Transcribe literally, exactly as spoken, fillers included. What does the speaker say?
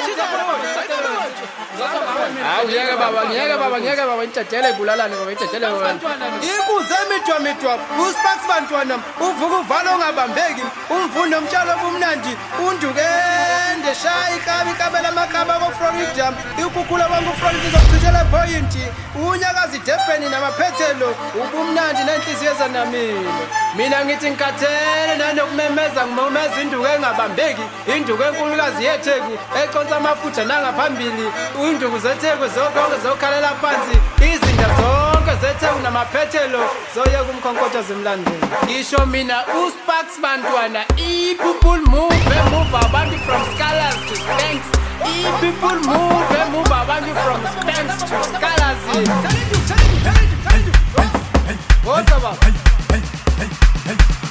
hawu ngeke baba ngeke baba ngeke baba intshejele ibulalane baba intshejele baba ikuze midwa midwa usparks bantwana uvuka uvalo ongabambeki umvundo umtshalo obumnandi undukende shaya ikabi ikabela amakaba ko-Florida ikhukhula bonke uFlorida izochithela point unyakazi idebheni namaphethelo ubumnandi nenhliziyo ezanamile mina ngithi ngikhathele nanokumemeza ngimemeza induku engabambeki induku enkulukazi yetheku econsa amafutha nangaphambili induku zetheku zokonke zokhalela phansi izinda zonke zetheku namaphethelo zoyeka umkhonkotsha zimlandela ngisho mina usparks bantwana i-people move move abantu from scholars to spanks i-people move move abantu from spanks to scholars What's up? Hey, hey, hey, hey.